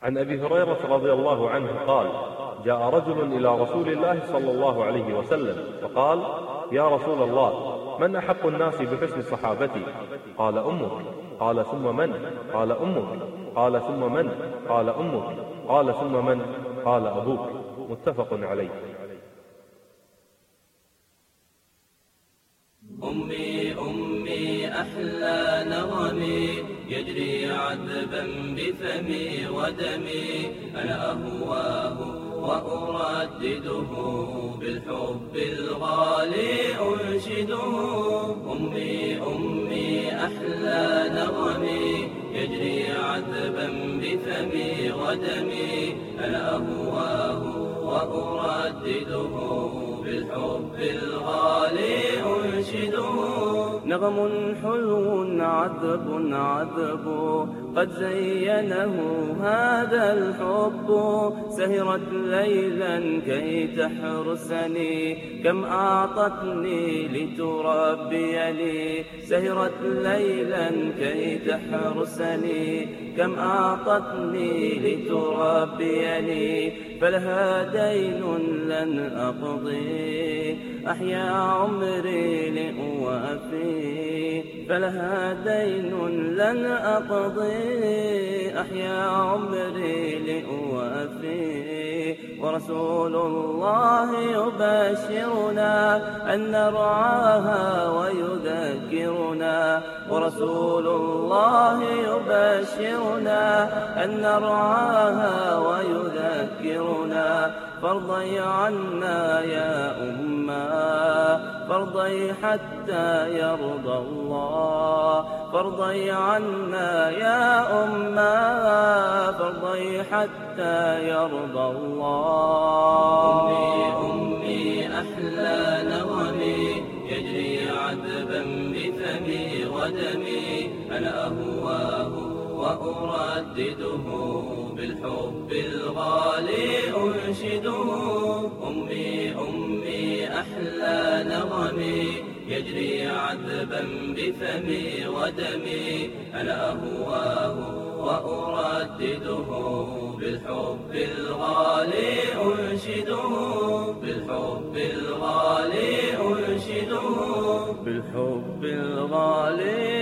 عن أبي هريرة رضي الله عنه قال: جاء رجل إلى رسول الله صلى الله عليه وسلم فقال: يا رسول الله، من أحق الناس بحسن صحابتي؟ قال: أمك. قال: ثم من؟ قال: أمك. قال: ثم من؟ قال: أمك. قال: ثم من؟ قال: أبوك. متفق عليه. أمي أمي أحلى نغمي، يجري عذبا بفمي ودمي، أنا أهواه وأردده بالحب الغالي أنشده. أمي أمي أحلى نغمي، يجري عذبا بفمي ودمي، أنا أهواه وأردده بالحب الغالي أنشده. نغم حلو عذب عذب، قد زينه هذا الحب، سهرت ليلا كي تحرسني، كم أعطتني لتربيني. سهرت ليلا كي تحرسني، كم أعطتني لتربيني، فلها دين لن أقضي، أحيا عمري لأوافي. فلها دين لن أقضي، أحيا عمري لأوافي. ورسول الله يبشرنا أن نرعاها ويذكرنا. ورسول الله يبشرنا أن نرعاها ويذكرنا. فارضي عنا يا أمّا، فارضي حتى يرضى الله. فارضي عنا يا أمّا، فارضي حتى يرضى الله. أمي أمي أحلى نغمي، يجري عذبا بفمي ودمي، أنا أهواه وأردده بالحب الغالي أنشده. أمي أمي أحلى نغمي، يجري عذبا بفمي ودمي، أنا أهواه وأردده بالحب الغالي أنشده. بالحب الغالي أنشده، بالحب الغالي